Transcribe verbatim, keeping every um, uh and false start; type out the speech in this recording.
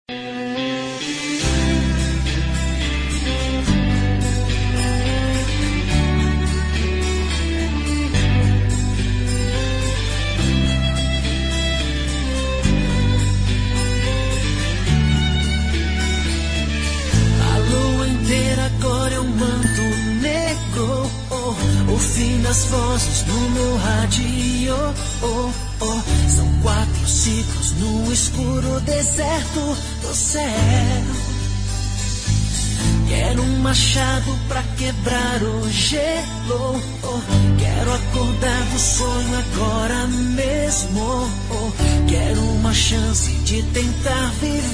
Agora é um manto negro, oh, o fim das vozes no meu rádio, oh, oh. São quatro ciclos no escuro deserto do céu. Quero um machado pra quebrar o gelo, oh. Quero acordar do sonho agora mesmo, oh. Quero uma chance de tentar viver